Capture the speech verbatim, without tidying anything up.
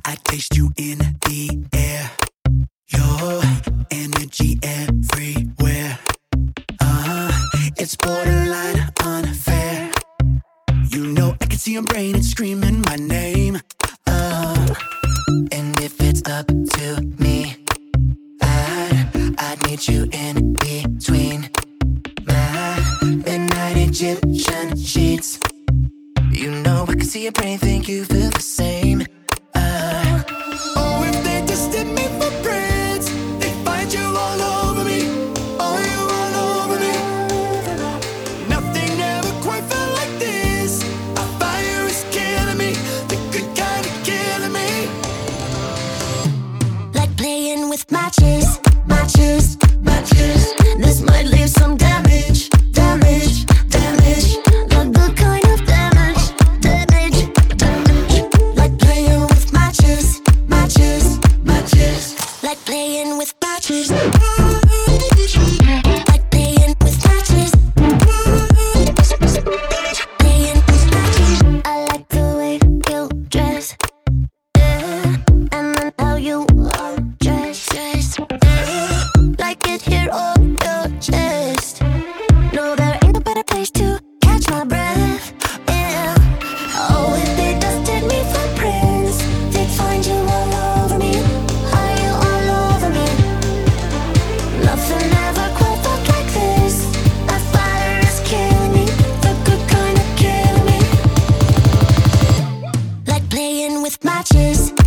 I taste you in the air. Your energy everywhere. Uh-huh, it's borderline unfair. You know I can see your brain, it's screaming my name. Uh, and if it's up to me, I'd, I'd meet you in between my midnight Egyptian sheets. You know I can see your brain, think you feel the same. Uh, oh, if they tested me for brains, they find you all over me. Oh, you all over me. Nothing ever quite felt like this. A fire is killing me, the good kind of killing me. Like playing with matches, matches, matches. This might leave some damage, damage, damage. Not the kind of damage, damage, damage. Like playing with matches, matches, matches. Like playing with matches. Like playing with matches. Playing with matches. I like the way you dress, yeah, and then how you are dressed, dressed. Like it here on your chest. No, there ain't a better place to catch my breath, yeah. Oh, if they dusted me for prints, they'd find you all over me. Are you all over me? Nothing ever quite felt like this. That fire is killing me, the good kind of killing me. Like playing with matches.